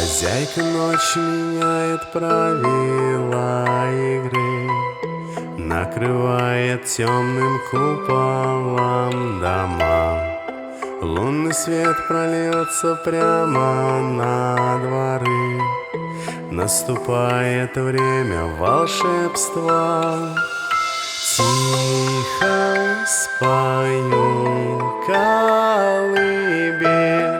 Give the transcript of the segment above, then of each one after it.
Хозяйка ночь меняет правила игры, накрывает темным куполом дома. Лунный свет прольется прямо на дворы. Наступает время волшебства. Тихо спою колыбель,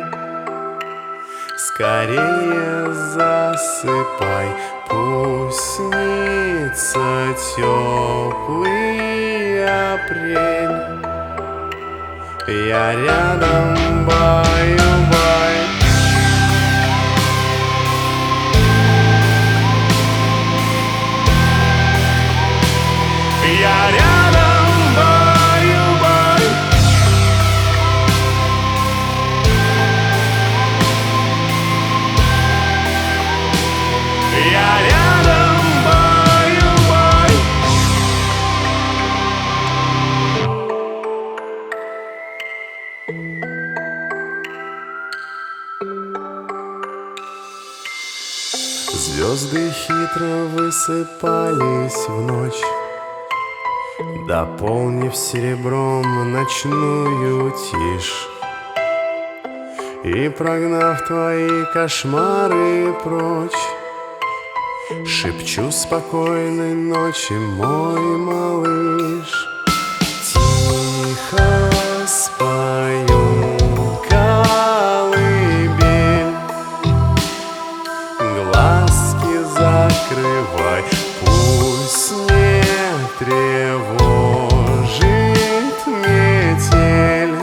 скорее засыпай, пусть снится теплый апрель. Я рядом, баю-бай. Я рядом, баю-бай. Я рядом, баю-бай. Звезды хитро высыпались в ночь, дополнив серебром ночную тишь и прогнав твои кошмары прочь. Шепчу спокойной ночи, мой малыш. Тихо спою колыбель, глазки закрывай, пусть не тревожит метель.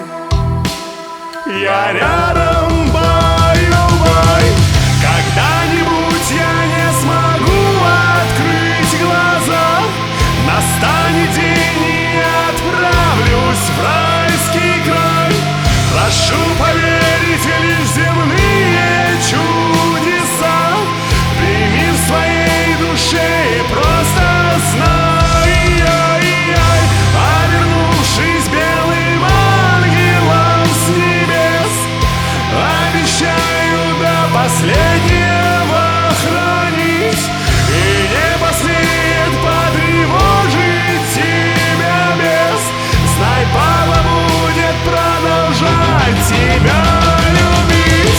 Я рядом, баю-бай. Когда-нибудь я не смогу открыть глаза, настанет день, и я отправлюсь в райский край. Прошу поверить лишь в земные чудеса. Прими в своей душе и просто знай, обернувшись белым ангелом с небес, обещаю до последнего хранить, и не посмеет потревожить тебя бес. Знай, папа будет продолжать тебя любить.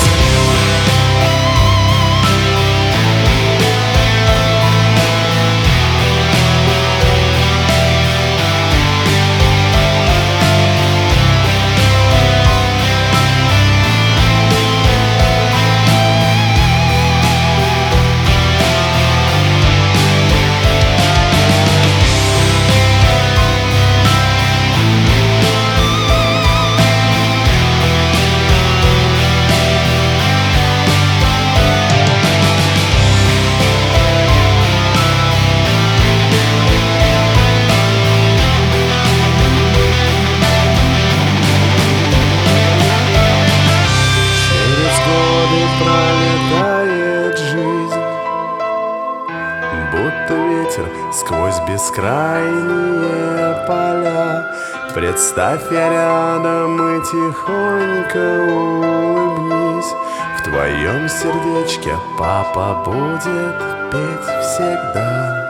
Пролетает жизнь, будто ветер сквозь бескрайние поля. Представь, я рядом, и тихонько улыбнись. В твоем сердечке папа будет петь всегда.